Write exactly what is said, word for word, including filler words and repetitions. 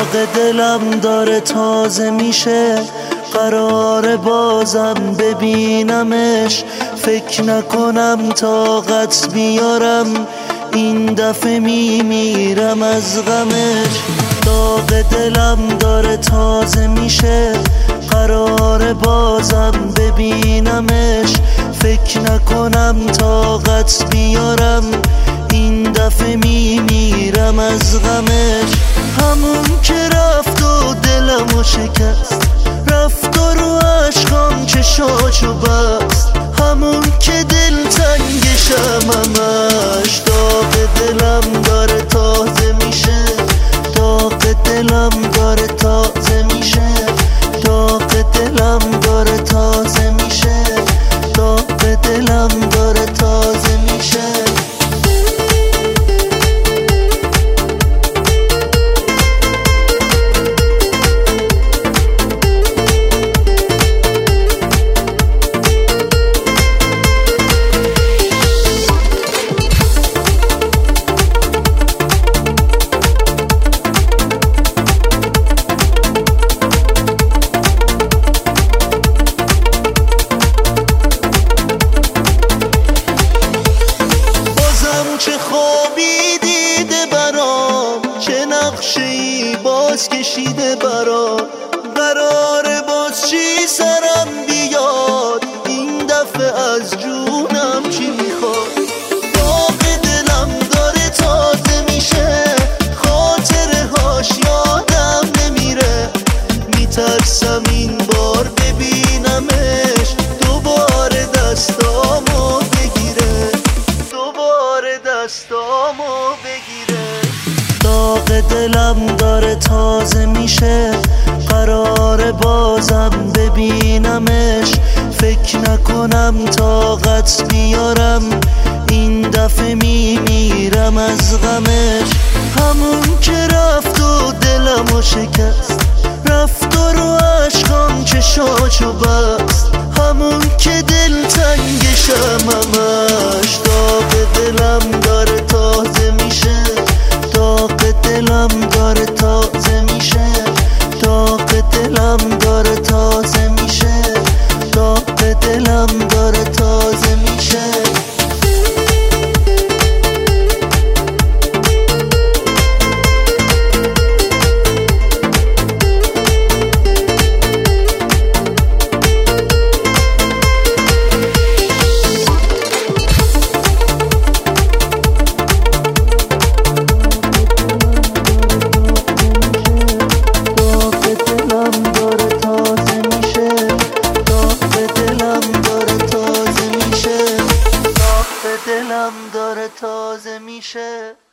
داغ دلم داره تازه میشه، قرار بازم ببینمش. فکر نکنم طاقت بیارم، این دفعه میمیرم از غمش. داغ دلم داره تازه میشه، قرار بازم ببینمش. فکر نکنم طاقت بیارم، این دفعه میمیرم از غمش. همون که رفت و دلمو شکست، رفت و رو عشقام چشاشو بست. همون که دل تنگشم همش، داغ دلم داره تازه میشه. داغ دلم داره تازه میشه. داغ دلم داره تازه میشه. داغ دلم داره تازه میشه. چه خوابی دیده برام، چه نقشه‌ای باز کشیده برام. قراره باز چی سرم بیاد، این دفعه از جونم چی میخواد. داغ دلم داره تازه میشه، خاطره هاش یادم نمیره. میترسم این بار ببینمش، دوباره دستامو بگیره. دوباره دستامو بگیره. داغ دلم داره تازه میشه، قرار بازم ببینمش. فکر نکنم طاقت بیارم، این دفعه میمیرم از غمش. همون که رفت و دلمو شکست، رفت و رو عشقام چشاشو بست. همون که دل تنگشم همش، داغ دلم داره تازه میشه. داغ دلم داره تازه میشه. داغ دلم داره تازه میشه. داغ دلم داره تازه میشه. دلم داره تازه میشه.